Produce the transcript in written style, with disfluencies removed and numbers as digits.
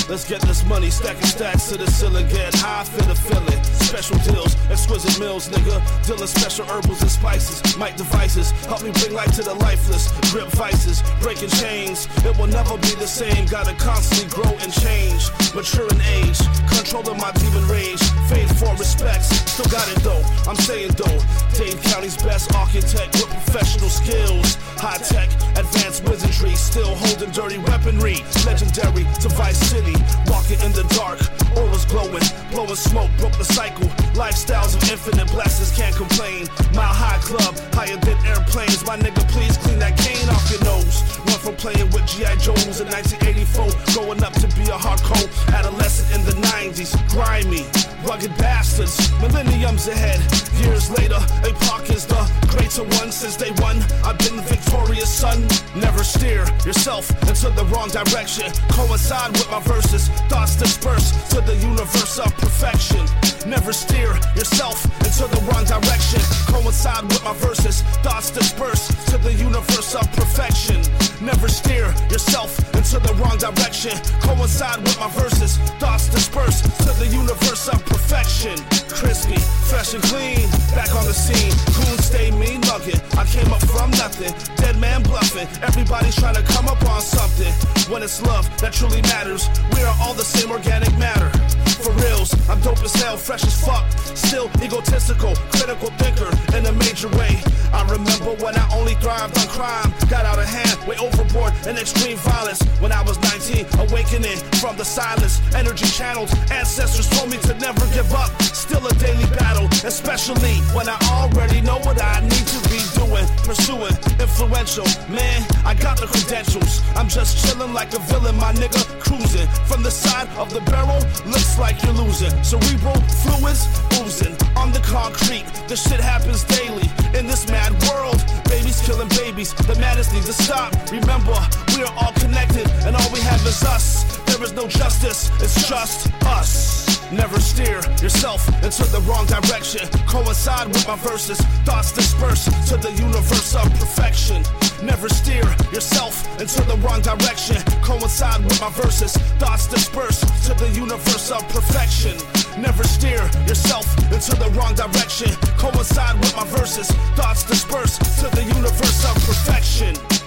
Let's get this money, stacking stacks to the ceiling, get high for the feeling. Special deals, exquisite meals, nigga. Dealing special herbals and spices, mic devices. Help me bring light to the lifeless. Grip vices, breaking chains. It will never be the same. Gotta constantly grow and change. Mature in age, controlling my demon rage. Fade for respects, still got it though. I'm saying though, Dade County's best architect with professional skills. High tech, advanced wizardry, still holding dirty weaponry. Legendary to Vice City, walking in the dark. Auras glowing, blowing smoke, broke the cycle. Lifestyles of infinite blessings, can't complain. Mile high club, higher than airplanes. My nigga, please clean that cane off your nose. Went from playing with G.I. Jones in 1984, growing up to be a hardcore adolescent in the 90s. Grimy, rugged bastards, millenniums ahead. Years later, Park is the greater one. Since day one, I've been victorious, son. Never steer yourself into the wrong direction. Coincide with my verses, thoughts disperse to the universe of perfection. Never steer yourself into the wrong direction. Coincide with my verses, thoughts disperse to the universe of perfection. Never steer yourself into the wrong direction. Coincide with my verses, thoughts disperse to the universe of perfection. Crispy, fresh and clean, back on the scene. Goon stay mean mugging. I came up from nothing, dead man bluffing. Everybody's trying to come up on something. When it's love that truly matters, we are all the same organic matter. For reals, I'm dope as hell, fresh as fuck. Still egotistical, critical thinker in a major way. I remember when I only thrived on crime. Got out of hand, way overboard in extreme violence. When I was 19, awakening from the silence. Energy channels, ancestors told me to never give up. Still a daily battle, especially when I already know what I need to be doing. Pursuing, influential, man, I got the credentials. I'm just chilling like a villain, my nigga, cruising. From the side of the barrel, looks like you're losing. Cerebral fluids oozing on the concrete. This shit happens daily in this mad world. Babies killing babies, the madness needs to stop. Remember, we are all connected and all we have is us. There is no justice, it's just us. Never steer yourself into the wrong direction. Coincide with my verses, thoughts disperse to the universe of perfection. Never steer yourself into the wrong direction. Coincide with my verses, thoughts disperse to the universe of perfection. Never steer yourself into the wrong direction. Coincide with my verses, thoughts disperse to the universe of perfection.